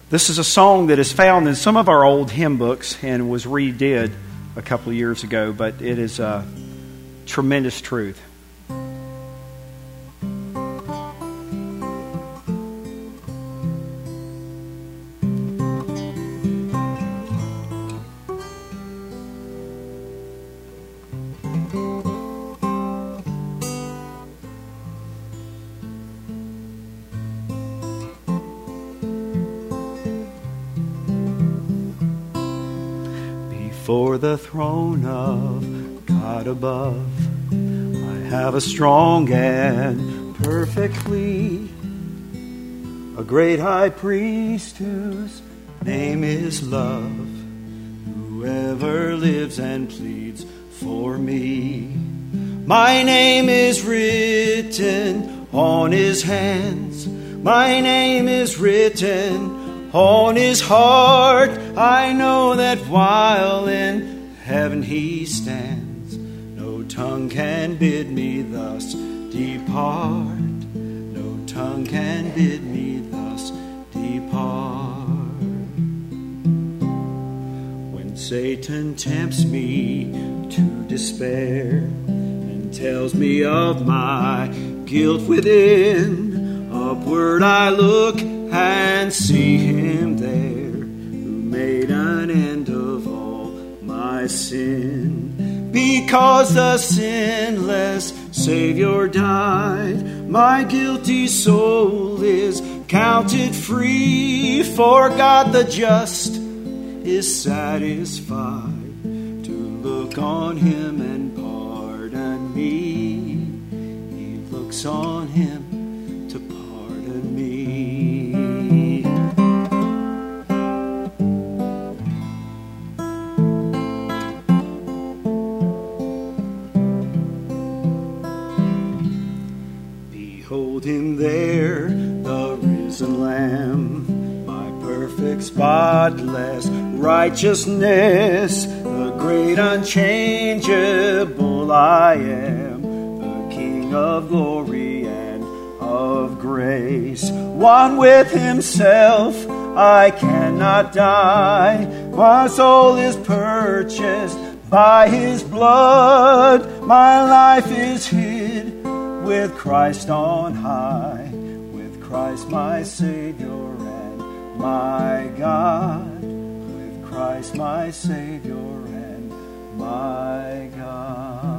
This is a song that is found in some of our old hymn books and was redid a couple of years ago, but it is a tremendous truth. Before the throne of God above, I have a strong and perfect plea, a great high priest whose name is love, whoever lives and pleads for me. My name is written on his hands, my name is written on his heart. I know that while in heaven he stands, no tongue can bid me thus depart. No tongue can bid me thus depart. When Satan tempts me to despair and tells me of my guilt within, upward I look and see him there, who made an end of all my sin. Because the sinless Savior died, my guilty soul is counted free. For God the just is satisfied to look on him and pardon me. He looks on him to pardon me. Behold him there, the risen Lamb, my perfect, spotless righteousness, the great unchangeable I am, the King of glory and of grace. One with himself, I cannot die. My soul is purchased by his blood. My life is hid with Christ on high, with Christ my Savior and my God, with Christ my Savior and my God.